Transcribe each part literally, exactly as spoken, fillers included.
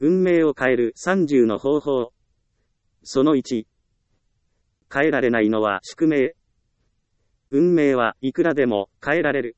運命を変えるさんじゅうの方法。そのいち。変えられないのは宿命。運命はいくらでも変えられる。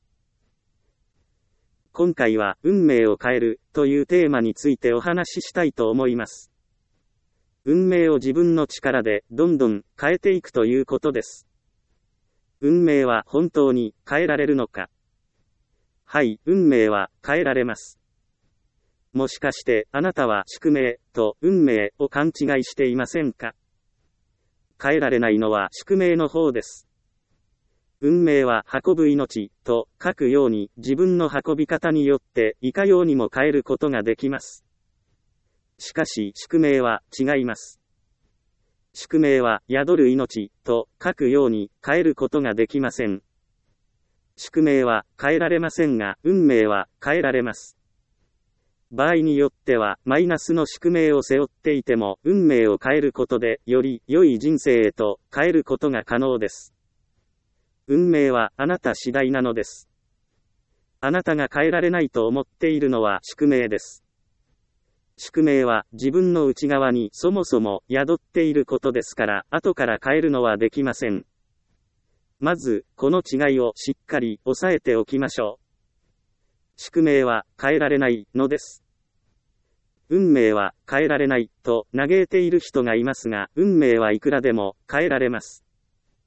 今回は運命を変えるというテーマについてお話ししたいと思います。運命を自分の力でどんどん変えていくということです。運命は本当に変えられるのか？はい、運命は変えられます。もしかしてあなたは宿命と運命を勘違いしていませんか？変えられないのは宿命の方です。運命は運ぶ命と書くように自分の運び方によっていかようにも変えることができます。しかし宿命は違います。宿命は宿る命と書くように変えることができません。宿命は変えられませんが運命は変えられます。場合によってはマイナスの宿命を背負っていても運命を変えることでより良い人生へと変えることが可能です。運命はあなた次第なのです。あなたが変えられないと思っているのは宿命です。宿命は自分の内側にそもそも宿っていることですから後から変えるのはできません。まずこの違いをしっかり押さえておきましょう。宿命は変えられないのです。運命は変えられないと嘆いている人がいますが、運命はいくらでも変えられます。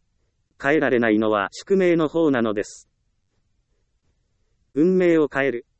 変えられないのは宿命の方なのです。運命を変える。